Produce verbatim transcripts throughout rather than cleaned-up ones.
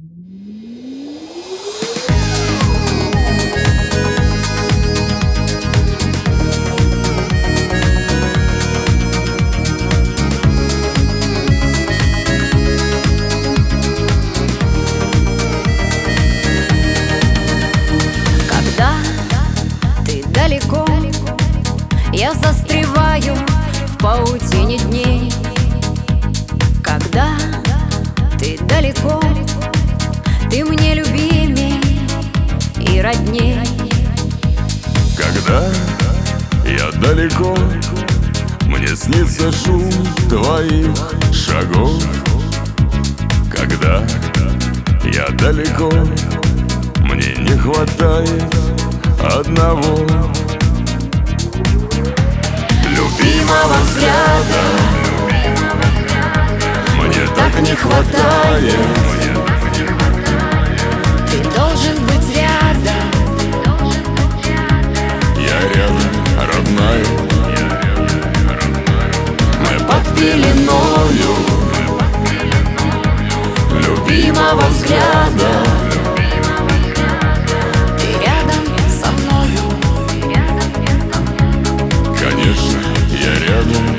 Далеко я застреваю в паутине дней. Когда ты далеко, ты мне любимей и родней. Когда я далеко, мне снится шум твоих шагов. Когда я далеко, мне не хватает одного любимого взгляда. Мне так не хватает. Ты должен быть рядом. Я рядом, родная. Мы под пеленою любимого взгляда. Конечно, я рядом.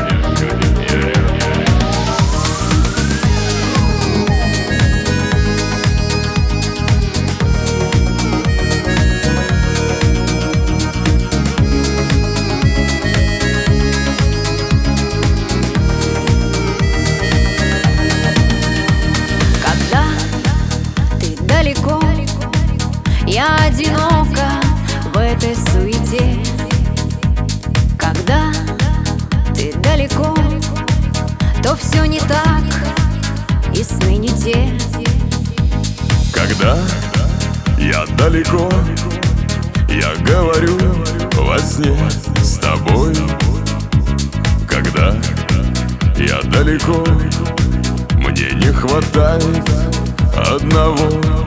Когда ты далеко, я одинока в этой суете. Когда ты далеко, то все не так, и сны не те. Когда я далеко, я говорю во сне с тобой. Когда я далеко, мне не хватает одного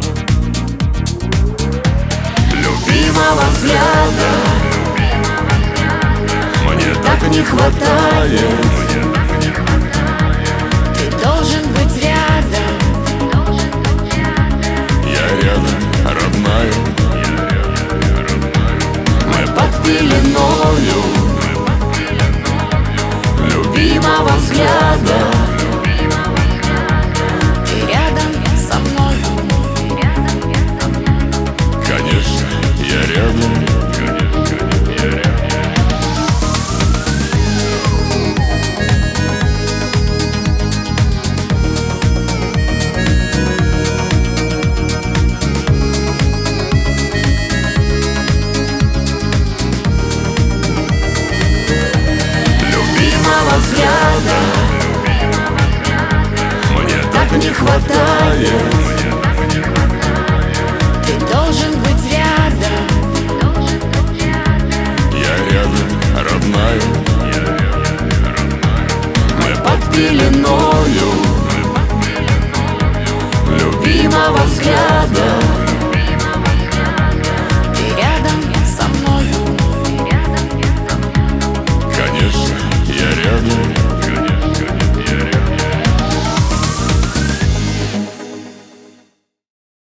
любимого взгляда. Мне так не хватает. Ты должен быть рядом. Я рядом, родная. Мы под пеленою любимого взгляда. Ты рядом со мной. Конечно, я рядом. Взгляда мне так не хватает.